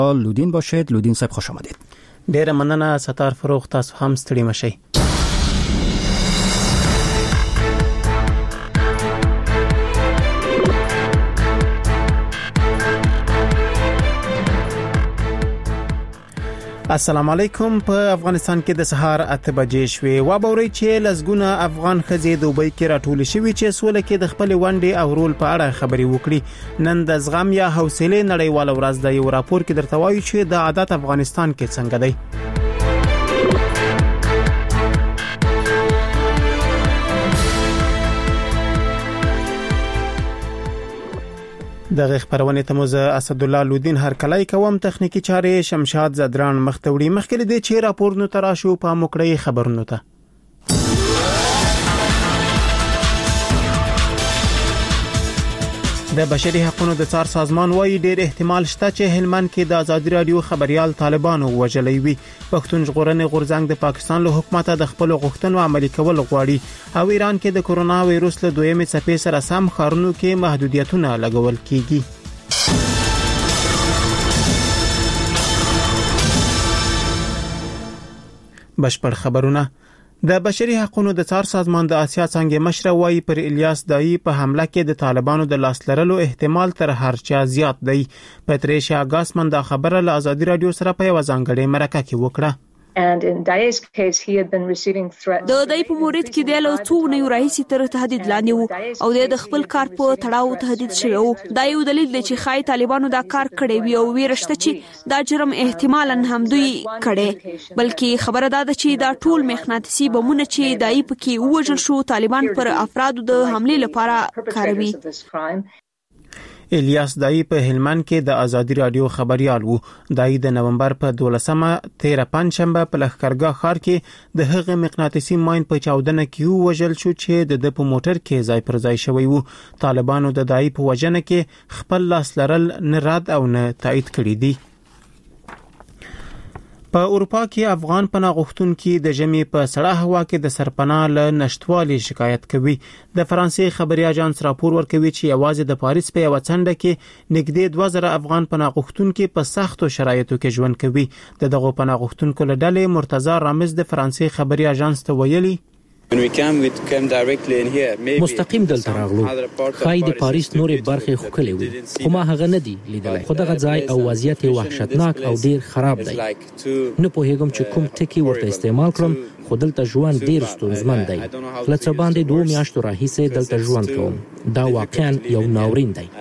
لودین باشید. لودین صاحب خوش آمدید. ډیره مننه ستار فروغ، تاسو هم ستړي مشئ. السلام علیکم. په افغانستان کې د سهار 8 بجې شوې. وابوري چې لزګونه افغان ښځې دوبۍ کې راټول شوي چې سوله کې د خپل ونډې او رول په اړه خبري وکړي. نن د زغم یا حوصله نړیواله ورځ د یو راپور کې درته وایي چې د عادت افغانستان کې څنګه دی. دغه خبرونه ته موږ اسد الله لودین هر کلای کوم. تخنیکی چارې شمشاد زدران مختوړي. مخکې دې چې راپور نو تراشو په موکړی خبرونه ته. د بشري حقوقو د څار سازمان وايي ډېر احتمال شته چې هلمند کې د ازادي رادیو خبريال طالبانو وژلې وي. پښتون ژغورنې غورځنګ د پاکستان له حکومت د خپل غوښتنو عملي کول غواړي او ایران کې د کورونا وایروس له دویمې څپې سره سم خارونو کې محدودیتونه لګول کیږي. بشپړ خبرونه. د بشري حقوقو د څار سازمان د آسیا څنګه مشر وايي پر الیاس دای په حمله کې د طالبانو د لاس لرلو احتمال تر هر چا زیات دی. پتریشا ګاسمن دا خبره له ازادي رادیو سره په یو ځانګړي مرکه کې وکړه. And in Dae's case, he had been receiving threats. د دای په مورید کې د له څو نه رئیسي تر تهدید لاندې وو او د خپل کار په تړاو تهدید شوی وو. دا یو دلیل دی چې خای طالبانو دا کار کړی وي او ویرشته چې دا جرم احتمالاً هم دوی کړي. بلکې خبره دا ده چې دا ټول مخناطیسي بمونه چې دای په کې وژل شو طالبان پر افرادو د حمله لپاره کاروي. الیاس دای په هلمند کې د ازادي رادیو خبريال وو. دای د نومبر په 12مه 13 پنځشنبه په لښکرګاه ښار کې د هغه مقناطیسي ماين په چاودنه کې وژل شو چې د په موټر کې ځای پر ځای شوی وو. طالبانو د دای په وجنه کې خپل لاس لرل نه رد او نه تایید کړی دی. په اروپا کې افغان پناه غوښتونکي د ژمي په سړه هوا کې د سرپناه له نشټوالي شکایت کوي. د فرانسې خبري اژانس راپور ورکوي چې یوازې د پاریس په یو څنډه کې نږدې 2000 افغان پناه غوښتونکي په سختو شرایطو کې ژوند کوي. دغه پناه غوښتونکو له ډلې مرتضی رامز د فرانسې خبري اژانس ته ویلي مستقیم دلته راغلو. خای د پاریس نورې برخې خوکلې وي خو ما هغه نه دی لیدلی. خو دغه ځای او وضعیت وحشتناک او ډیر خراب دی. نه پوهیږم چې کوم ټکی ورته استعمال کړم خو دلته ژوند ډیر ستونزمن دی. لڅ باندې 2 میاشتو راهیسې دلته ژوند کوم. دا واقعا یو ناورین دی.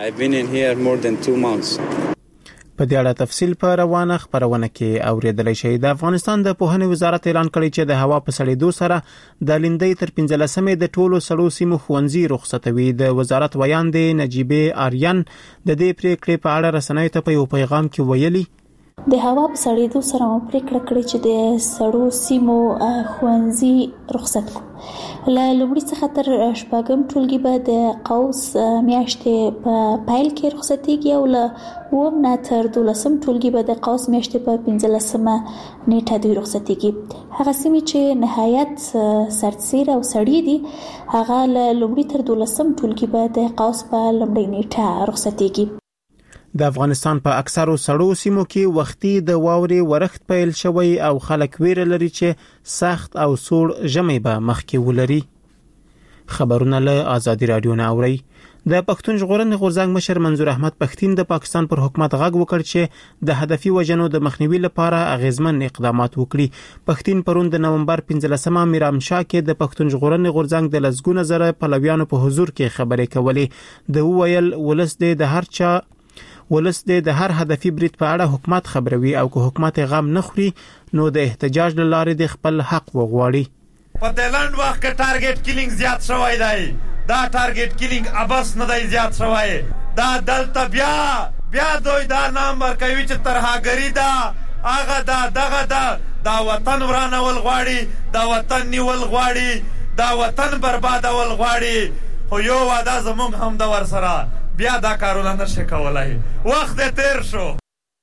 په دې اړه تفصیل په روانه خبرونه کې اوریدل شي. د افغانستان د پوهنې وزارت اعلان کړی چې د هوا په سړېدو سره د لیندۍ تر 15مې د ټولو سړو سیمو ښوونځي رخصتوي. د وزارت ویاند نجیبه آریان د دې پریکړې په اړه رسنیو ته په یو پیغام کې ویلي د هوا په سړېدو سره مو پریکړه کړې چې د سړو سیمو ښوونځي رخصت کو. له لومړي څخه تر شپږم ټولګي به د قوس میاشتې په پایل کې رخصتېږي او له اووم نه تر 12م ټولګي به د قوس میاشتې په 15مه نیټه دوی رخصتېږي. هغه سیمې چې نهایت سرتسیر او سړې دي هغه له لومړي تر 12م ټولګي به د قوس په لومړۍ نیټه رخصتېږي. د افغانستان په اکثرو سړو سیمو کې وختي د واوري ورښت پیل شوی او خلک ویره لري چې سخت او سوړ ژمي به مخکې ولري. خبرونه له ازادي رادیو نه اوري. د پښتون ژغورنې غورځنګ مشر منظور احمد پښتين د پاکستان پر حکومت غږ وکړ چې د هدفي وجنو د مخنیوي لپاره اغیزمن اقدامات وکړي. پښتين پرون د نومبر 15مه میرامشاه کې د پښتون ژغورنې غورځنګ د لزګونه زره پلویانو په حضور کې خبرې کولې. د وویل ولس د هر هدفي برید په اړه حکومت خبروي او که حکومت غم نه خوري نو د احتجاج لاره د خپل حق وغواړي. په دلند وخت کې ټارګټ کیلینګ زیات شوی دی. دا ټارګټ کیلینګ ابس نه دی زیات شوی. دا دلته بیا دوی دا نام ورکوي چې ترهاګری دا هغه دا وطن ورانول غواړي، دا وطن نیول غواړي، دا وطن بربادول غواړي. خو یو واده زمونږ هم د ورسره بیا دا کارونه نشي کولای. وخت تیر شو.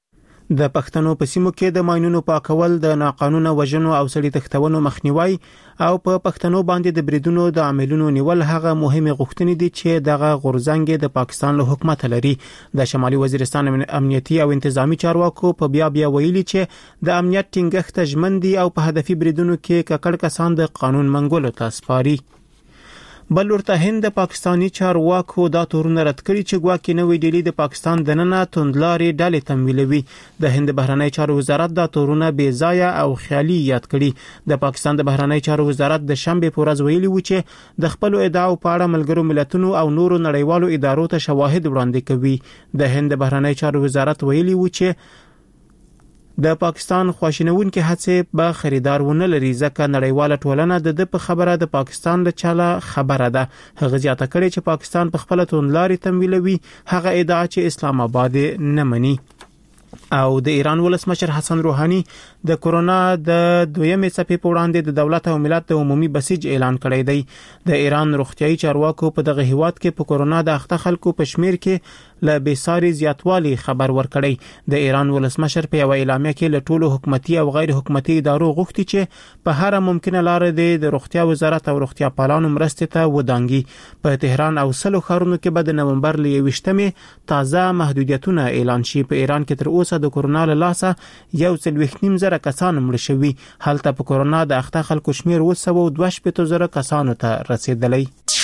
د پښتنو په سیمو کې د ماینونو پاکول د ناقانونه وژنو او سړي تښتونو مخنیوي او په پښتنو باندې د بریدونو د عاملونو نیول هغه مهمه غوښتنې دي چې دغه غورځنګ د پاکستان له حکومت لري. د شمالي وزیرستان امنیتي او انتظامی چارواکو په بیا ویلي چې د امنیت ټینګښت ژمن دي او په هدفي بریدونو کې ککړ کسان د قانون منګولو ته سپاري. بل ورته هند د پاکستانی چارواکو دا تورونه رد کړي چې ګواکې نوې ډیلی د پاکستان د ننه توندلارې ډلې تمویلوي. د هند بهرنی چارو وزارت دا تورونه بې ځایه او خیالي یاد کړي. د پاکستان د بهرنی چارو وزارت د شنبه په ورځ ویلي و چې د خپل ادعاو په اړه ملګرو ملتونو او نورو نړیوالو ادارو ته شواهد وړاندې کوي. د هند بهرنی چارو وزارت ویلي و چې د پاکستان خواشینونکو هڅې به خریدار ونه لري ځکه نړیواله ټولنه د په خبره د پاکستان له چاله خبره ده. هغه زیاته کړي چې پاکستان په خپل توندلاري تمویلوي هغه ادعا چې اسلام آباد نه مني. او د ایران ولسمشر حسن روحاني د کورونا د دویمې څپې په وړاندې د دولت او ملت د عمومي بسیج اعلان کړی دی. د ایران روغتيایي چارواکو په دغه هیواد کې په کورونا د اخته خلکو په شمیر کې له بیساري زیاتوالي خبر ورکړی. د ایران ولسمشر په یو اعلامیه کې له ټولو حکومتي او غیر حکومتي ادارو غوښتي چې په هر ممکنه لار د روغتیا وزارت او روغتیا پالانو مرستې ته ودانګي. په تهران او سلو ښارونو کې به د نومبر ل 21مې تازه محدودیتونه اعلان شي. په ایران کې تر اوسه د کورونا له لاسه 1.9 کسان مړ شوي. هلته په کورونا د اخته خلکو شمیر 220,000 کسانو ته رسیدلی.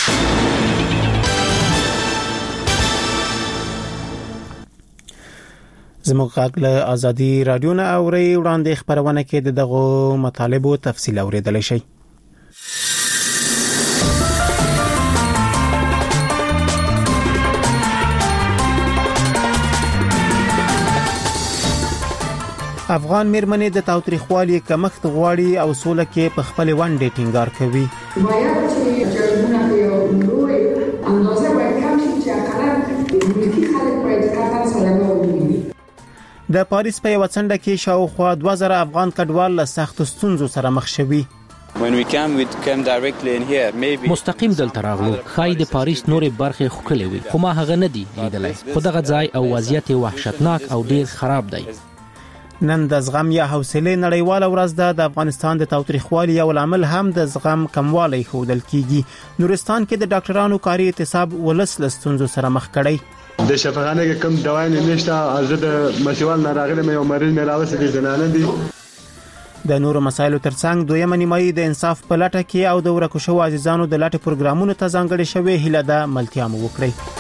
زموږ غږ له ازادي رادیو نه اوري وړاندې خبرونه کې د دغه مطالبو تفصیل اوریدلی شي. افغان میرمنې د تاوتریخوالي کمښت غواړي او سوله کې په خپل ونډه ټینګار کوي. باید چې جرمونه په نوې اندازه باید کم شي چې اقلا ملکی خلک باید قطعا سلامه ومومي. د پاریس په یو څنډه کې شاوخوا 2000 افغان کډوال له سخت ستونزو سره مخ شوي. مستقیم دلته راغلو. خای د پاریس نورې برخې خوکلې وي خو ما هغه نه دی لیدلی. خو دغه ځای او وضعیت وحشتناک او ډیر خراب دی. نن د زغم یا حوصله نړیواله ورځ ده. د افغانستان د تاوتریخوالي یو عامل هم د زغم کموالی ښودل کیږي. نورستان کې د ډاکټرانو کاري اعتصاب ولس له ستونزو سره مخ کړی. د شفاخانه کې کم دوايان نشته. زه د مشوال ناراغله مې یو مریض مې راوستي زنانه دي. د نورو مسایلو ترڅنګ دویمه نیمایي د انصاف په لټه کې او د ورکو شو عزیزانو د لټ پروګرامونو ته ځانګړي شوی هیله ده ملتیا مو وکړي.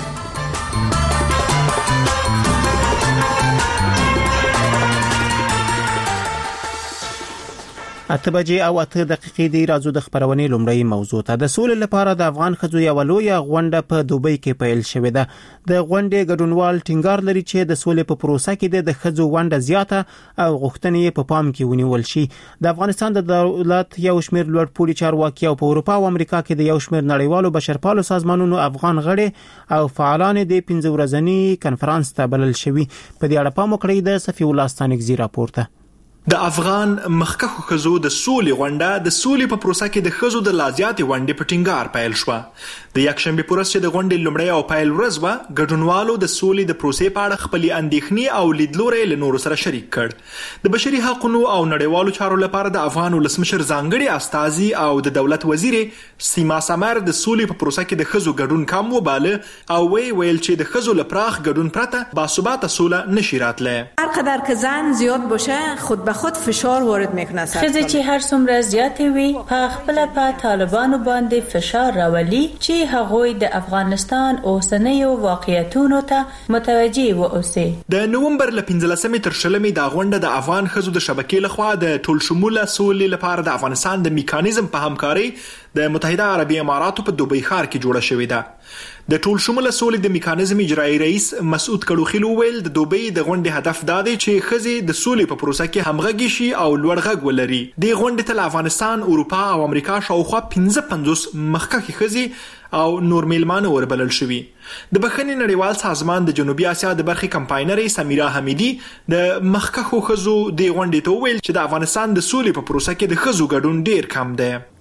اته بجې او 8 دقیقې دی. راځو د خبرونې لومړی موضوع ته. د سولې لپاره د افغان ښځو یو لویه غونډه په دوبۍ کې پیل شوې ده. د غونډې ګډونوال ټینګار لري چې د سولې په پروسه کې د ښځو ونډه زیاته او غوښتنې په پام کې ونیول شي. د افغانستان د دولت یو شمېر لوړپوړي چارواکي او په اروپا او امریکا کې د یو شمېر نړیوالو بشرپالو سازمانونو افغان غړي او فعالان د 15 ورځنی کنفرانس ته بلل شوي. په دې اړه پام وکړئ د صفي الله ستانکزي راپورته. د افغان مخکښو ښځو د سولې غونډه د سولې په پروسه کې د ښځو د لازیاتې ونډې په ټینګار پیل شوه. د یکشنبه په ورځ چې د غونډې لومړی او پیل ورځ وه، ګډونوالو د سولې د پروسې په اړه خپلې اندېښنې او لیدلوري له نورو سره شریک کړ. د بشري حقوقو او نړیوالو چارو لپاره د افغان ولسمشر ځانګړي استازي او د دولت وزیر سیما سمر د سولې په پروسه کې د ښځو ګډون کم وباله او ویل چې د ښځو له پراخ ګډون پرته باثباته سوله نشي راتلی. هر قدر که زن زیاد باشه خود خود فشار وارد میکنه. خزه چې هر څومره زیاتې وي په خپل په طالبانو باندې فشار راولي چې هغوی د افغانستان اوسنیو واقعیتونو ته متوجي واوسي. د نومبر ل 15 تر 20 د غونډه د افغان ښځو د شبکې لخوا د ټول شموله سولې لپاره د افغانستان د میکانیزم په همکاري د متحده عربی اماراتو په دوبۍ ښار کې جوړه شوې ده. د ټول شموله سولې د میکانیزم اجرایی رئیس مسعود کړوخیل ویل د دوبۍ د غونډې هدف دا دی چې ښځې د سولې په پروسه کې همغږي شي او لوړ غږ ولري. د غونډې ته افغانستان، اروپا او امریکا شاوخوا 55 مخکښې ښځې او نور میلمانه وربلل شوي. د بخښنې نړیوال سازمان د جنوبي اسیا د برخې کمپاینرې سمیرا حمیدي د مخکښو ښځو د غونډې ته ویل چې د افغانستان د سولې په پروسه کې د ښځو ګډون ډیر کم دی.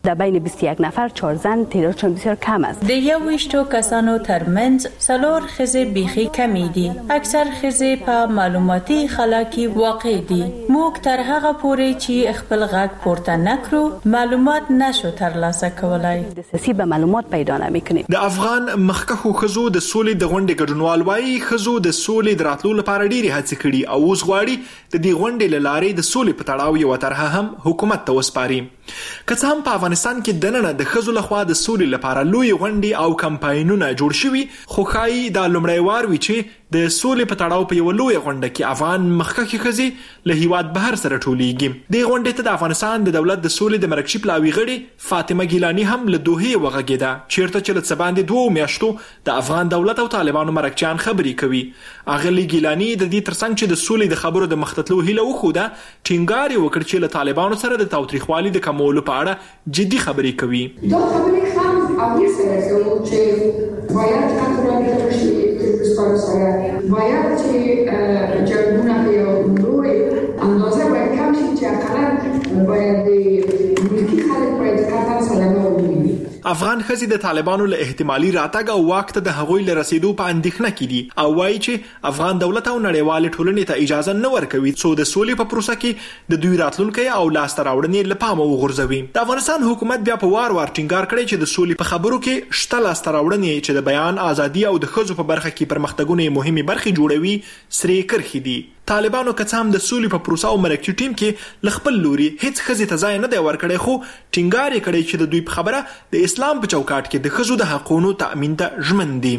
در بین 21 نفر 4 زن تعدادشان بسیار کم است. د 21 کسانو ترمنځ 4 ښځې بیخي کمی دي. اکثر ښځې په معلوماتي خلا کې واقع دي. موږ تر هغه پورې چې خپل غږ پورته نکړو معلومات نشو ترلاسه کولای. دسیسې به معلومات پیدا نمیکنیم. د افغان مخکښو ښځو د سولې د غونډې ګډونوال وايي ښځو د سولې د راتلو لپاره ډېرې هڅې کړي او اوس غواړي د دې غونډې له لارې د سولې په تړاو یو طرحه هم حکومت ته وسپاري. که څه هم په افغانستان کې دننه د ښځو لخوا د سولې لپاره لوی غونډې او کمپاینونه جوړ شوي، خو ښایي دا لومړی وار وي چې د سولې په تړاو په یو لوی غونډه کې افغان مخکښې ښځې له هیواد بهر سره ټولېږي. دې غونډې ته د افغانستان د دولت د سولې د مرکزي پلاوي غړي فاطمه ګیلاني هم له دوحې وغږېده، چیرته چې له څه باندې 2 میاشتو د افغان دولت او طالبانو مرکچیان خبرې کوي. اغلې ګیلاني د دې ترڅنګ چې د سولې د خبرو د مخته تلو هیله وښوده، ټینګار یې وکړ چې له طالبانو سره د تاوتریخوالي د کمولو په اړه جدي خبرې کوي. دا خبرې هم او سره چې باید کنټرول شي باید چې جنگونه په یو لوی اندازه باید کم شي چې اقلا باید ملکی خلک باید قطر سلامه ومینی. افغان ښځې د طالبانو له احتمالي راتګ او واک ته د هغوی له رسیدو په اندېښنه کې دي او وایي چې افغان دولت او نړیوالې ټولنې ته اجازه نه ورکوي څو د سولې په پروسه کې د دوی راتلونکی او لاسته راوړنې له پامه وغورځوي. د افغانستان حکومت بیا په وار وار ټینګار کړی چې د سولې په خبرو کې شته لاسته راوړنې چې د بیان ازادي او د ښځو په برخه کې پرمختګونه مهمې برخې جوړوي سرې کرښې دي. طالبانو که څه هم د سولې په پروسه او مرکزي ټیم کې له خپل لوري هیڅ ښځې ته ځای نه دی ورکړی، خو ټینګار یې کړی چې د دوی په خبره د اسلام په چوکاټ کې د ښځو د حقونو تأمین ته ژمن دي.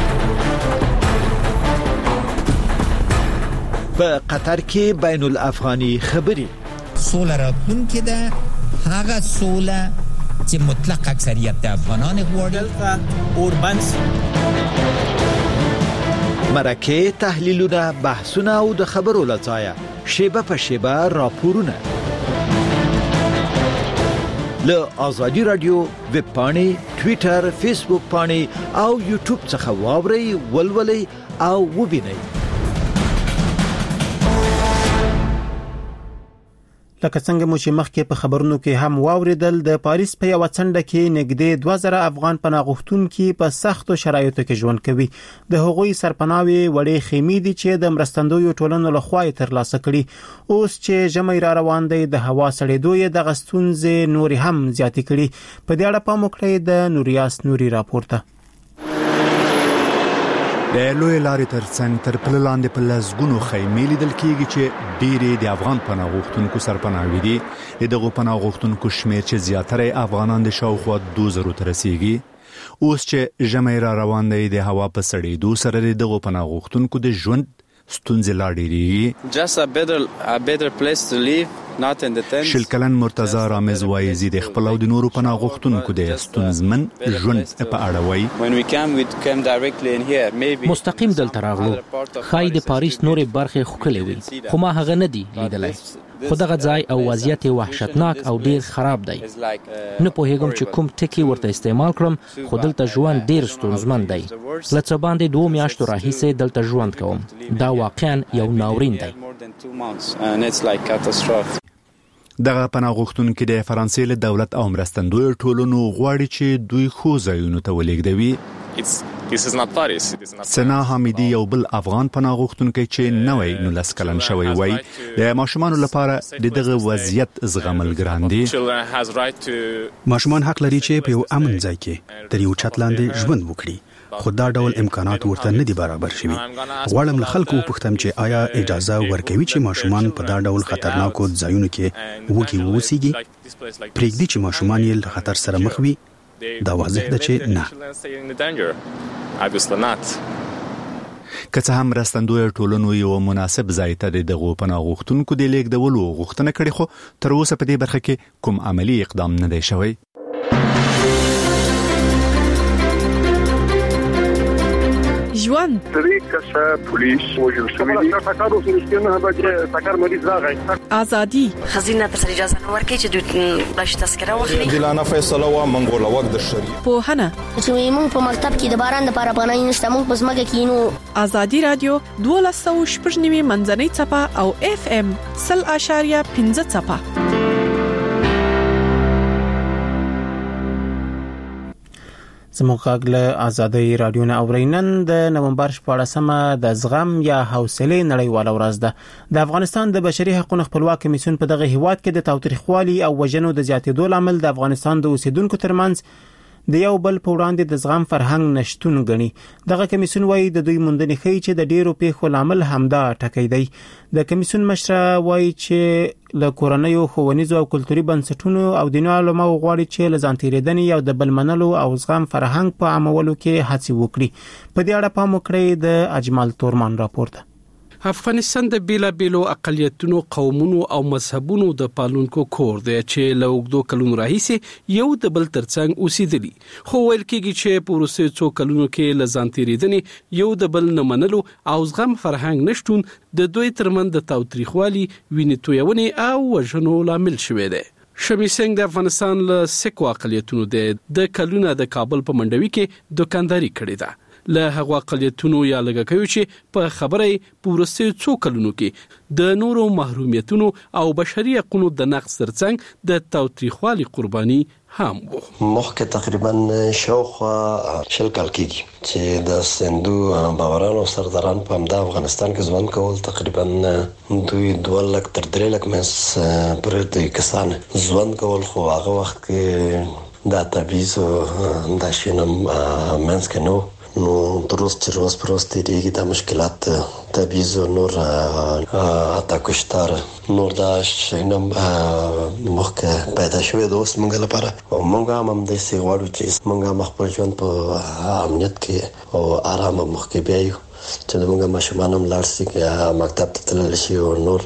په قطر کې بین الافغاني خبرې سوله راتلونکې ده، هغه سوله چې مطلق اکثریت د افغانان غواړي. اوربنس مرکه تحلیلونه، بحثونه او د خبرو لځایه شیبه په شیبه راپورونه له آزادی رادیو ویب پاڼې، ټویټر، فیسبوک پاڼې او یوټیوب څخه واورئ، ولولئ او وبینئ. لکه څنګه مو چې مخکې په خبرونو کې هم واوریدل، د پاریس په یو څنډه کې نږدې 2000 افغان پناهغوښتونکي په سختو شرایطو کې ژوند کوي. د هغوی سرپناوي وړې خیمې دي چې د مرستندویو ټولنو لخوا یې ترلاسه کړي. اوس چې ژمی را روان دی، د هوا سړېدو یې دغه ستونزې نورې هم زیاتې کړي. په دې اړه پام وکړئ د نوریاس نوري راپورته. د لوی لارې ترڅنګ تر پل لاندې په لسګونو خیمې لیدل کېږي چې ډېرې د افغان پناهغوښتونکو سرپناوي دي. د دغو پناهغوښتونکو شمېر چې زیاتره افغانان د شاوخوا 2000 ته رسیږي. اوس چې ژمی را روان دی، د هوا په سړېدو سره د دغو پناهغوښتونکو د ژوند ستونزې لا ډېرېږي. شل کلن مرتضی رامز وایي زه د خپل او د نورو پناهغوښتونکو د ستونزمن ژوند په اړه وایي. مستقیم دلته راغلو، ښایي د پاریس نورې برخې ښکلې وي، خو ما هغه نه دی لیدلی. خو دغه ځای او وضعیت وحشتناک او ډیر خراب دی. نه پوهیږم چې کوم ټکی ورته استعمال کړم، خو دلته ژوند ډیر ستونزمن دی. له څه باندې 2 میاشتو راهیسې دلته ژوند کوم. دا واقعا یو ناورین دی. دغه پناهغوښتونکي د فرانسې له دولت او مرستندویو ټولنو غواړي چې دوی خو ځایونو ته ولېږدوي. سنا حمیدی یو بل افغان پناهغوښتونکی چې نوی 19 کلن شوی وای، د ماشومانو لپاره دغه وضعیت زغمل ګران دي. ماشومان حق لري چې په یو امن ځای کې تر یو چت لاندې ژوند وکړي، خو دا ډول امکانات ورته نه دي برابر شوي. غواړم له خلکو وپوښتم چې آیا اجازه ورکوي چې ماشومان په دا ډول خطرناکو ځایونو کې وږي واوسيږي؟ پرېږدي چې ماشومان یې له خطر سره مخ وي؟ دا واضح ده چې نه. که څه هم مرستندویو ټولنو یو مناسب ځای ته دغه پناهغوښتونکو د لیږدولو غوښتنه کړې، خو تر اوسه په دې برخه کې کوم عملی اقدام نه دی شوی. ژوند طریقه پولیس وجود شوی دی. تاکارو سرشتونه به تاکار مریض راغی. ازادي خزینه تر اجازه نه ورکړي چې دوی بلش تذکره واخلي. دلانه فیصله و منغوله وخت د شری. پوهنه چې موږ په مکتب کې د باران د لپاره پناه نشته، موږ په ځمکه کې نو. ازادي رادیو 12.9 منځنۍ چپه او FM 0.5 چپه. زموږ غږ آزادۍ رادیو نه اورینن د نومبر 14مه د زغم یا حوصله نړیواله ورځ ده. د افغانستان د بشري حقوقو خپلواک کمیسیون په دغه هیواد کې د تاوتریخوالي او وژنو د زیاتېدو لامل د افغانستان د اوسیدونکو ترمنځ د یو بل په وړاندې د زغم فرهنګ نشټون غني. دغه کمیسیون وايي د دوی موندنې ښیي چې د ډیرو پیښو لامل همدا ټکی دی. د کمیسیون مشر وايي چې له کورنیو ښوونیزو او کلتوري بنسټونو او دیني علماو غواړي چې له ځان تیریدنې او د بل منلو او زغم فرهنګ په عملولو کې هڅه وکړي. په دې اړه پام وکړئ د اجمل تورمان راپور ده. افغانستان د بیلابیلو اقلیتونو، قومونو او مذهبونو د پالونکو کور دی چې له اوږدو کلونو راهیسې یو د بل ترڅنګ اوسېدلي، خو ویل کېږي چې په وروستیو څو کلونو کې له ځان تیریدنې، یو د بل نه منلو او زغم فرهنګ نشتون د دوی ترمنځ د تاوتریخوالي، وینې تویونې او وژنو لامل شوی دی. شمی سنگ د افغانستان له سکو اقلیتونو د کلونه د کابل په منډوي کې دکانداري کړې ده. له هغه اقلیتونو یا لږه کوي چې په خبره پورسته څو کلونو کې د نورو محرومیتونو او بشري حقوقو د نقض ترڅنګ د تاوتریخوالي قرباني هم وو. مخکې تقریبا شاوخوا شل کال کېږي چې د سندو باورانو سرداران په همدا افغانستان کې ژوند کول. تقریبا دوی 2 لک تر 3 لک مې پر دې کسان ژوند کول، خو هغه وخت کې دا تبعیض د شینم منځ کې نو درست چې روز پر روز تیریږي دا مشکلات تبعیض او نور اتا کشتار نور دا شینم مخکې پیدا شوی د اوس موږ لپاره، او موږ هم د سی غواړو چې موږ خپل ژوند په امنیت کې او آرام مخکې بیایو، چې موږ ماشومان هم لاړ شي چې مکتب ته تللی شي او نور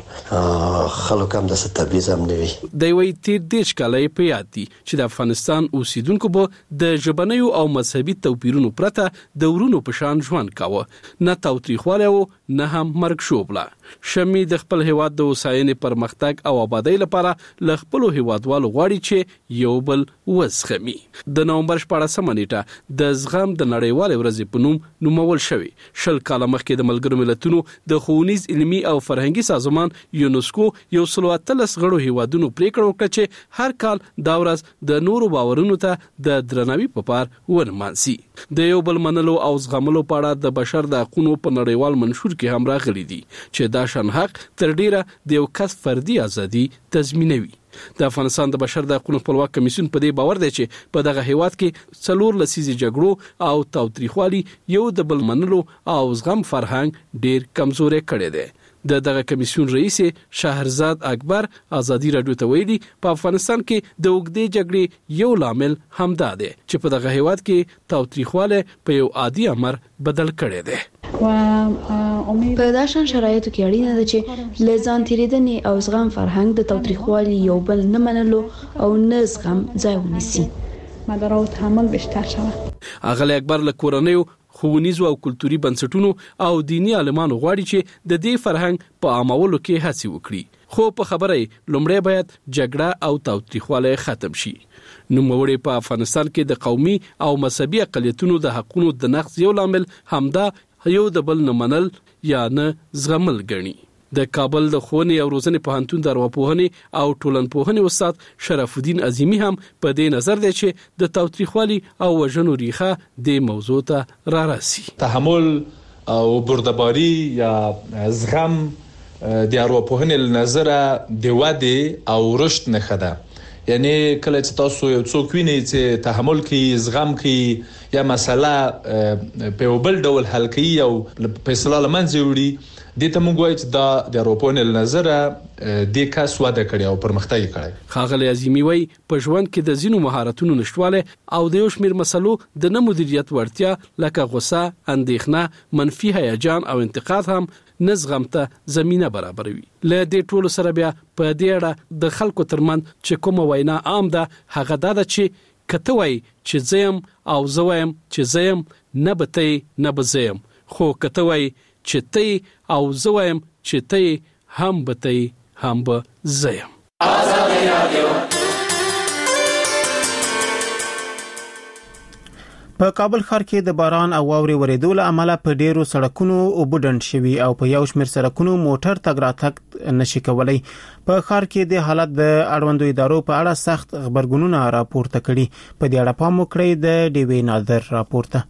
خلک هم د تبعیض هم نه وي. د وی تیر 10 کال په یاد دي چې د افغانستان اوسیدونکو به د ژبنیو او مذهبي توپیرونو پرته د ورونو په شان ژوند کاوه، نه تاوتریخوالی او نه هم مرګ شوبله. شمی د خپل هیواد د وساینې پرمختګ او آبادی لپاره ل خپل هیوادوالو غواړي چې یو بل وزغمي. د نومبر 14مه نیټه د زغم د نړیوال ورځې په نوم نومول شوی. شل کال مخکې د ملګرو ملتونو د ښوونیز علمي او فرهنګي سازمان یونسکو 113 غړو هیوادونو پریکړه وکړه چې هر کال دا ورځ د نورو باورونو ته د درناوي په پار ورمانسي. د یو بل منلو او زغملو په اړه د بشر د حقوقو په نړیوال منشور کې هم راغلي دي چې دا شان حق تر ډیره د یو کس فردي ازادي تضمینوي. د افغانستان د بشر د حقوقو خپلواک کمیسیون په دې باور دی چې په دغه هیواد کې 4 لسیزې جګړو او تاوتریخوالي یو د بل منلو او زغم فرهنګ ډیر کمزوري کړی دی. دغه کمیسیون رئیس شهرزاد اکبر آزادی رادیو ته ویلي په افغانستان کې د اوږدې جګړې یو لامل همدا دی چې په دغه هیواد کې تاوتریخواله په یو عادي امر بدل کړی دی. په داسې شرایطو کې اړینه ده چې لزان تیریدنې او زغم فرهنګ د تاوتریخوالي یو بل نه منلو او نه زغم ځای ونیسي. مدار او تحمل بیشتر شود. اغلی اکبر له کورنیو، ښوونیزو او کلتوري بنسټونو او دینی عالمانو غواړي چې د دې فرهنګ په عامولو کې هڅه وکړي، خو په خبره لومړی باید جګړه او تاوتریخواله ختم شي. نوموړی په افغانستان کې د قومي او مذهبي اقلیتونو د حقوقو د نقض یو لامل همدا یو د بل نه منل یا نه زغمل ګڼي. د کابل د ښوونې او روزنې پوهنتون د ارواپوهنې او ټولنپوهنې استاد شرف الدین عظیمی هم په دې نظر دی چې د تاوتریخوالي او وژنو ریښه د موضوع ته را رسي. تحمل او بردباری یا زغم د ارواپوهنې له نظره د ودې او رشد نښه ده. یعنی کله چې تاسو یو څوک وینئ چې تحمل کوي، زغم کوي، یا مسله په بل ډول حل کوي او فیصله لمنځه وړي، دې ته موږ وایو چې دا د اروپونې له نظره د کس واده کړي او پرمختګ کړي. ښاغلی عظیمی وایي په ژوند کې د ځینو مهارتونو نشټواله او د یو شمېر مسلو د نه مدیریت وړتیا لکه غوسه، اندېښنه، منفي هیجان او انتقاد هم نزغم ته زمينه برابروي. له دې ټولو سره بیا په دې اړه د خلکو ترمن چې کومه وینا عام ده هغه دا ده چې کته وای چې زیم او زویم چې زیم نه بته نه بزیم، خو کته وای چې ته او زویم چې ته هم بته هم بزیم. په کابل ښار کې د باران او واورې ورېدو له امله په ډیرو سړکونو اوبه ډنډ شوي او په یو شمېر سړکونو موټر تګ راتګ نشي کولی. په ښار کې د حالت د اړوندو ادارو په اړه سخت خبرګونونه راپورته کړي. په دې اړه پام وکړئ د ډیوې نادر راپورته.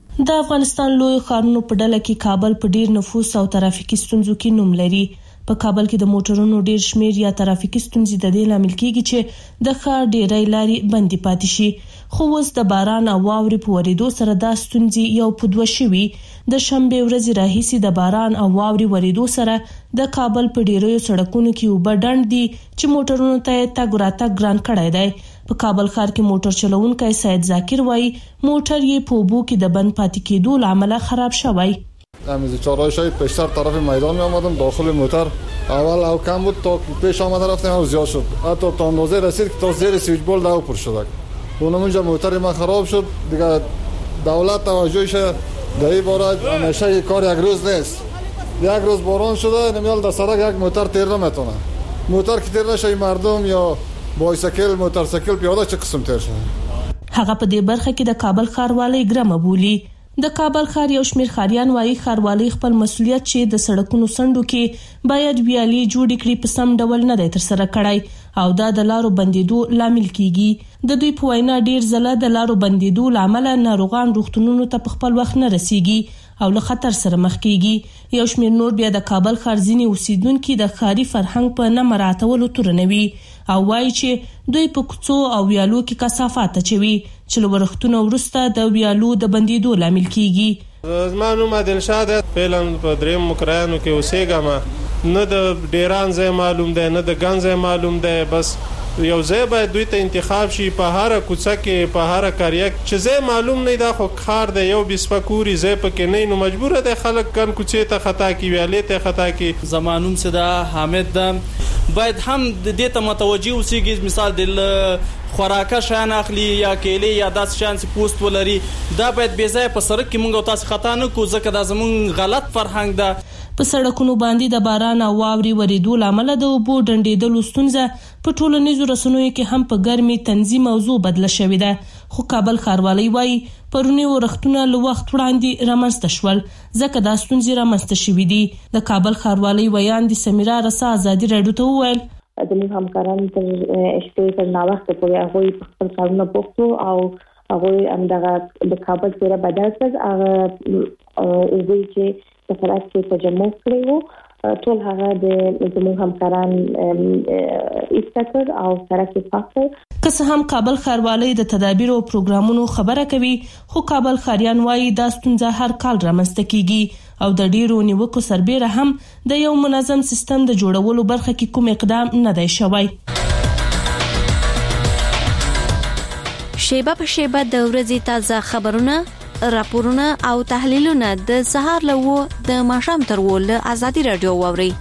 د افغانستان لوی ښارونو په ډله کې کابل په ډیر نفوس او ترافیکي ستونزو کې نوم لري. په کابل کې د موټرونو ډیر شمیر یا ترافیکي ستونزې د دې لامل کېږي چې د ښار ډیرې لارې بندي پاتې شي. خو اوس د باران او واورې په ورېدو سره دا ستونزې یو په دوه شوي. د شنبې ورځې راهیسې د باران او واورې ورېدو سره د کابل په ډیرو سړکونو کې اوبه ډنډ دي چې موټرونو ته تګ راتګ ګران کړی دی. په کابل ښار کې موټر چلوونکی سید ذاکر وایي موټر یې په اوبو کې د بند پاتې کېدو له امله خراب شوی. از چهارراه شاید پیشتر طرف میدان می آمدم. داخل موتور اول او کم بود تا پیش آمده رفتیم او زیاد شد. حتی تا اندازه رسید که تا زیر سویچ بولد او پر شد. اونجا موتور من خراب شد. دیگه دولت توجهش در این باره همیشه کار یک روز نیست. یک روز باران شده نمیال در سرک یک موتور تیر نمیتونه. موتور که تیر نشه مردم یا بایسکل موتورسیکل پیاده چه قسم تیر شده. هغه په دې برخه کې د کابل ښاروالۍ ګرمه بولی. د کابل ښار یو شمېر ښاریان وایي ښاروالۍ خپل مسؤلیت چې د سړکونو څنډو کې باید ویالې جوړې کړي په سم ډول نه دی ترسره کړی او دا د لارو بندیدو لامل کیږي. د دوی په وینا ډیر ځله د لارو بندیدو لامل ناروغان روغتونونو ته په خپل وخت نه رسیږي او له خطر سره مخ کیږي. یو شمېر نور بیا د کابل ښار ځینې اوسیدونکو د ښاري فرهنګ په نه مراعاتولو تورنوي او وایي چې دوی په کوڅو او ویالو کې کثافات اچوي چې له ورښتونو وروسته د ویالو د بندیدو لامل کیږي. زما نوم عادلشاه دی. فعلا په دریم مکرانو کې اوسېږم. نه د ډیران ځای معلوم دی نه د ګن ځای معلوم دی. بس یو ځای باید دوی ته انتخاب شي په هر کوڅه کې په هر قریه چې ځای معلوم نه دا خو ښار دی یو بسپکوري ځای پکې نه نو مجبور دي خلک ګن کوڅې ته خطا کی ویالې ته خطا کی. زمانوم صدا حامد باید هم د دې ته متوجي اوسېږي. مثال د خوراکه شان اخلي یا کېلې یا داس شان سي پوسټ ولري دا باید بې ځای په سړک کې موږ تاسو خطا نه کو ځکه دا زموږ غلط فرهنګ ده. په سړکونو باندې د باران او واورې ورېدو لامل د اوبو ډنډېدلو ستونزه په ټولنیزو رسنیو کې هم په ګرمي تنظیم موضوع بدله شوې ده. خو کابل ښاروالۍ وایي پرونی ورښتونه له وخت وړاندې رامنځته شول ځکه دا ستونزې رامنځته شوې دي. د کابل ښاروالۍ ویان د سمیرا رسا ازادي راډیو ته وویل زموږ همکاران تر شپې تر ناوخته پورې هغوی په خپل کارونه بوخت وو او هغوی همدغه د کابل څېره بدل کړ. هغه اوبه چې په سړک کې تجمع کړی وو ټول هغه د زموږ همکاران ایسته کړ او سړک یې پاک کړ. که څه هم کابل ښاروالۍ د تدابیر او پروګرامونو خبره کوي خو کابل ښاریان وایي دا ستونزه هر کال رامنځته کیږي او د ډیرو نیوکو سربیره هم د یو منظم سیستم د جوړولو برخه کې کوم اقدام نه دی شوی. شیبه په شیبه د ورځې تازه خبرونه راپورونه او تحلیلونه د سهار له د ماښام تر ول ازادي رادیو ووري.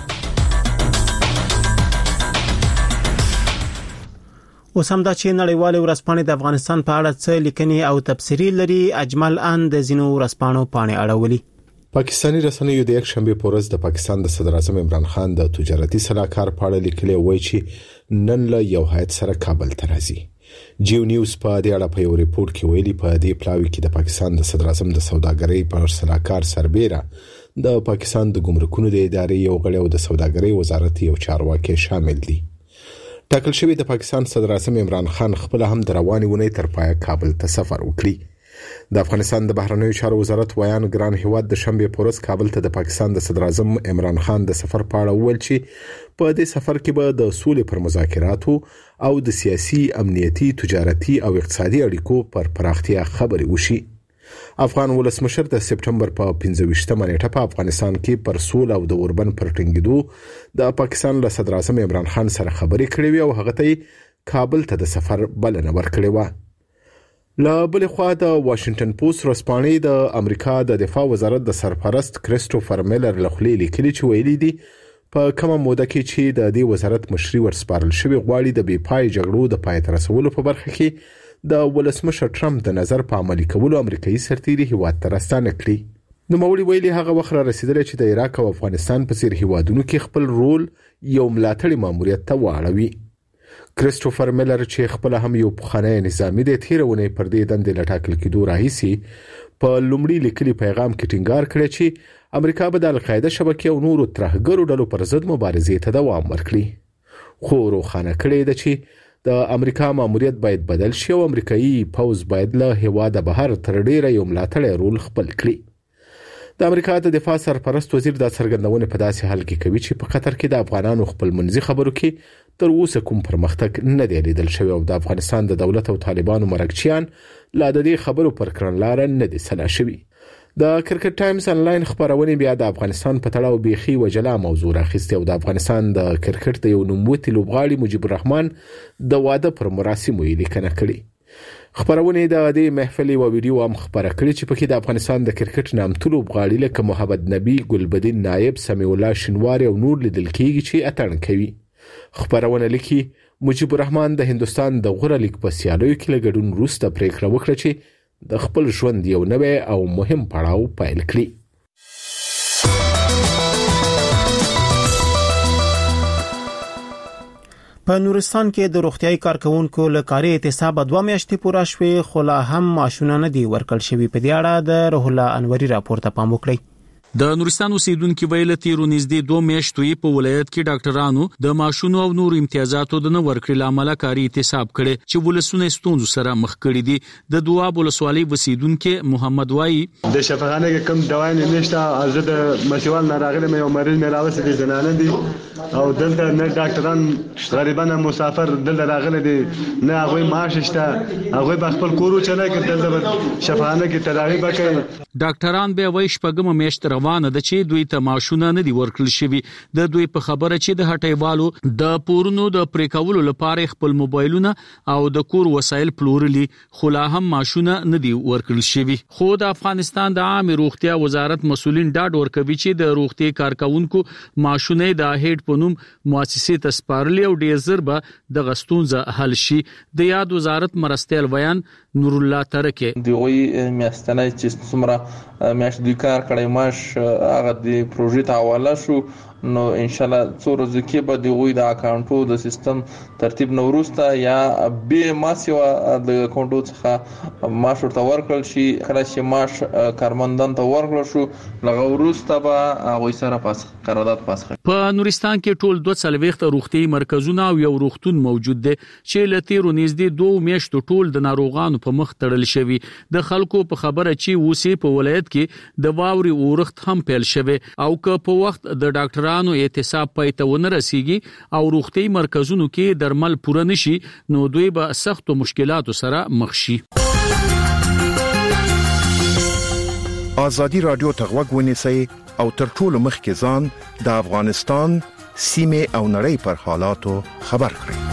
اوس هم دا چې نړیوال ورځپاڼې د افغانستان په اړه څه لیکنې او تبصرې لري. اجمل ان د زینو ورځپاڼو پاڼې اړولي. پاکستانی رسنیو د یک شنبه په ورځ د پاکستان د صدر اعظم عمران خان د تجارتي سلاکار په اړه لیکلي وایي چې نن له یو هیئت سره کابل ته راځي. جیو نیوز په دې اړه په یو ریپورت کې ویلي په دې پلاوي کې د پاکستان د صدر اعظم د سوداګرۍ پر سلاکار سربیره د پاکستان د ګمرکونو د ادارې یو غړی او د سوداګرۍ وزارت یو چارواکي شامل دي. ټاکل شوی د پاکستان صدر اعظم عمران خان خپل هم د رواني ونې تر پای کابل ته سفر وکړي. د افغانستان د بهرنیو چارو وزارت ویان ګران هیواد د شنبه په ورځ کابل ته د پاکستان د صدر اعظم عمران خان د سفر په اړه ویل چې په دې سفر کې به د سولې پر مذاکراتو او د سیاسي امنیتي تجارتي او اقتصادي اړیکو پر پراختیا خبرې وشي. افغان ولسمشر د سپټمبر په 15مه نیټه په افغانستان کې پر سول او د اوربن پر ټینګېدو د پاکستان له صدر اعظم عمران خان سره خبرې کړې وي او هغه ته کابل ته د سفر بلنه ورکړې و. لا بل خوا د واشنگټن پوسټ ورځپاڼې د امریکا د دفاع وزارت د سرپرست کریسټوفر میلر لخوا لیکلي چې ویلي دي په کومه موده کې چې د دې وزارت مشري ورسپارل شوی غواړي د بې پای جګړو د پای ته رسولو په برخه کې د ولسمشر ټرمپ د نظر په عملي کولو امریکایي سرتیري هیواد ته راستانه کړي. نوموړي ویلي هغه وخت را رسیدلی چې د عراق او افغانستان په څیر هیوادونو کې خپل رول یو ملاتړي ماموریت ته واړوي. کریسټوفر میلر چې خپل هم یو پخوانی نظامی دی تیرونه پر دې دندې لټاکل کېدو راهیسي په لومړي لیکلي پیغام کې ټینګار کړی چې امریکا به د القاعده شبکې او نورو ترهګرو ډلو پر ضد مبارزې ته دوام ورکړي خو روښانه کړی دی چې د امریکا ماموریت باید بدل شي او امریکایي پوز باید له هیواده بهر تر ډیره یو ملاتړی رول خپل کړي د امریکا د دفاع سرپرست وزیر د څرګندونې په داسې حال کې کوي چې په قطر کې د افغانانو خپل منځي خبرو کې تر اوسه کوم پرمختګ نه دی لیدل شوی او د افغانستان د دولت او طالبانو مرګچیان لا د دې خبرو پر کړنلار نه دي سلا شوی د کرکټ ټایمز انلاین خبرونه بیا د افغانستان په تړاو بيخي وجلا موضوع راخسته او د افغانستان د کرکټ د یو نوموتی لوبغاړي مجيب الرحمن د واده پر مراسمو یې لیکنه کړې خبرونه د دې محفل او ویډیو هم خبره کړې چې پکې د افغانستان د کرکټ نامتو لوبغاړي لکه محمد نبی ګلبدین نایب سمیع الله شنواری او نور لیدل کېږي چې اتڼ کوي خبرونه لیکي مجيب الرحمن د هندستان د غوره لیګ په سیالیو کې لګډون وروسته پریکړه وکړه چې د خپل ژوند یو نوی او مهم پړاو پیل کړي په نورستان کې د روغتيایي کارکونکو له کاري اعتصاب 2 میاشتې پوره شوې خو لا هم معاشونه نه دي ورکړل شوي په دې اړه د روح الله انوري راپور ته پام وکړئ د نورستان اوسیدونکو ویل تیرو نږدې 2 میاشتې په ولایت کې ډاکټرانو د معاشونو او نور امتیازاتو د نه ورکړل لامل کاري اعتصاب کړي چې ولسونه ستونزو سره مخ کړي دي د دواب ولسوالۍ اوسیدونکو محمد وای د شفاخانه کې کم دوايي نشته ازه د مسیوال نه راغله مې یو مریض مې راوسته دي زنانه دي او دلته نه ډاکټران غریبانه مسافر دلته راغله دي نه هغه معاش شته هغه په خپل کورو چلای کې دلته شفاخانه کې تداوی وکړي ډاکټران به وای شپږم میاشت روانه ده چې دوی ته معاشونه نه دي ورکړل شوی د دوی په خبره چې د هټیوالو د پورونو د پریکولو لپاره خپل موبایلونه او د کور وسایل پلورلي خو لا هم معاشونه نه دي ورکړل شوی خو د افغانستان د عامه روغتیا وزارت مسولین ډاډ ورکوي چې د روغتي کارکونکو معاشونه د هیډ پونوم مؤسسې ته سپارلي او ډیر زربه د غستونزه حل شي د یاد وزارت مرستیال بیان نور الله ترکه دوی میاشتنه چې څومره میاشت دوی کار کړی ماش هغه د پروژې ته حواله شو نو ان شاء الله څو ورځې کې به د غوي د اکاونټو د سیستم ترتیب نوروسته یا به ماسیو د اکاونټو څخه ماش ورته ورکړل شي کله چې ماش کارمندان ته ورکړل شو لغه وروسته به غوي سره پاس قرارداد پاس په نورستان کې ټول 240 روغتي مرکزونه او یو روغتون موجود دي چې لتیرو نږدې 2 میاشتو ټول د ناروغانو په مخ تړل شوی د خلکو په خبره چې وسی په ولایت کې د واوري اورښت هم پیل شوی او که په وخت د ډاکټرانو اعتصاب پای ته ونه رسیږي او روغتي مرکزونو کې درمل پوره نشي نو دوی به سخت مشکلاتو سره مخ شي ازادي رادیو ته غوږ ونیسئ او تر ټولو مخکې ځان د افغانستان سیمه او نړۍ پر حالاتو خبر کړئ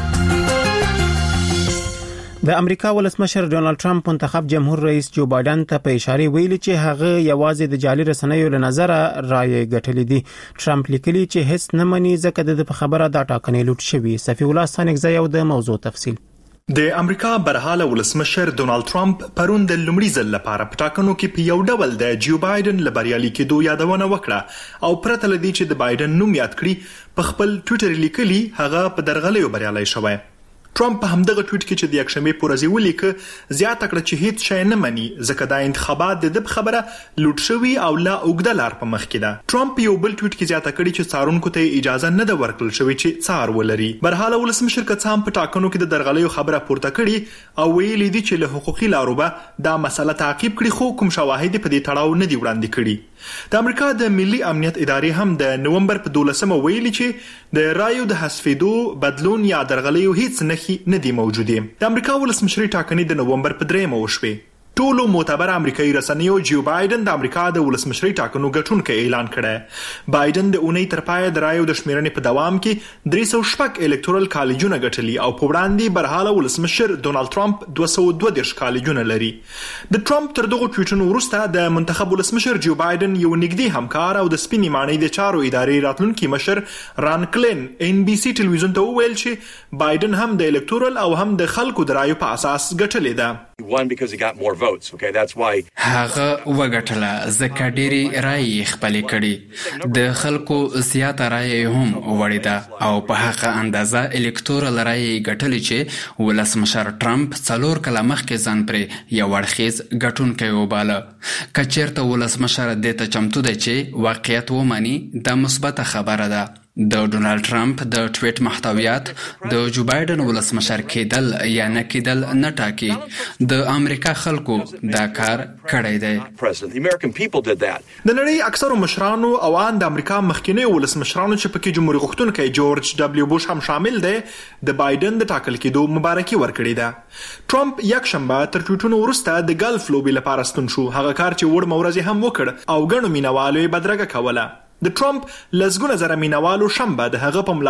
د امریکا ولسمشر ډونالد ټرمپ منتخب جمهور رئیس جو بایدن ته په اشاره ویلي چې هغه یوازې د جعلي رسنیو له نظر رائے ګټلې دي ټرمپ لیکلي چې هیڅ نه مني ځکه د خبره د ټاکنې لوټ شوی صفی الله ستانګزی او د موضوع تفصیل د امریکا برحاله ولسمشر ډونالد ټرمپ پرون د لومړي ځل لپاره په ټاکنو کې په یو ډول د جو بایدن لبریالي کېدو یادونه وکړه او پرته لدی چې د بایدن نوم یاد کړي په خپل ټوئیټر لیکلي هغه په درغلیو بریالي شوی ټرمپ په همدغه ټویټ کې چې د یکشنبه پر ورځ ولیکه زیاته کړه چې هیڅ شی نه مني ځکه دا انتخابات د خبره لوټ شوی او لا اوږده لار په مخ کې ده ټرمپ یو بل ټویټ کې زیاته کړي چې څارونکو ته اجازه نه ده ورکړل شوی چې څار ولري برحاله ولسمشر کڅام په ټاکنو کې د درغلیو خبره پورته کړي او ویلي دي چې له حقوقي لارو به دا مسله تعقیب کړي خو کوم شواهد په دې تړاو نه دي وړاندې کړي د امریکا د ملي امنیت ادارې هم د نومبر په 12 ویلي چې د رایو د حذفېدو بدلون یا درغلیو هیڅ نه دي موجوده د امریکا ولسمشری ټاکنې د نومبر په 3 وشوي ټولو معتبر امریکایي رسنیو جو بایدن د امریکا د ولسمشری ټاکنو ګټونکو اعلان کړی بایدن د اونۍ تر پای د رایو د شمیرنې په دوام کې 300 الکتورال کالجونه ګټلي او په وړاندې برحاله ولسمشر ډونالد ټرمپ 222 کالجونه لري د ټرمپ تر دغه ټویټونو وروسته د منتخب ولسمشر جو بایدن یو نږدې همکار او د سپینې ماڼۍ د چارو ادارې راتلونکي مشر ران کلین ان بي سي ټلویزیون ته وویل چې بایدن هم د الکتورال او هم د خلکو د رایو په اساس ګټلې ده votes. Okay, that's why هغه وګټله ځکه ډېری رایې خپلې کړي د خلکو زیاته رایې هم وړې ده او په هغه اندازه الکتورل رایې ګټلې چې ولسمشر ټرمپ 4 کاله مخکې ځان پرې یو اړخیز ګټونکی وباله. که چېرته ولسمشر دې ته چمتو دی چې واقعیت ومني دا مثبته خبره ده. د ډونالد ټرمپ د ټویټ محتویات د جو بایدن ولسمشر کېدل یا نه کېدل نه ټاکي. د امریکا خلکو دا کار کړی دی. د نړۍ اکثرو مشرانو او ان د امریکا مخکینی ولسمشرانو چې پکې جمهوریت غوښتونکی جورج دبليو بوش هم شامل دی د بایدن د ټاکل کېدو مبارکي ورکړې ده. ټرمپ یک شنبه تر ټویټونو وروسته د ګلف لوبي لپاره ستون شو، هغه کار چې وړ مورزي هم وکړ او ګڼو مینوالو یې بدرګه کوله. د ټرمپ لزګونه زره مینوالو شنبه د هغه په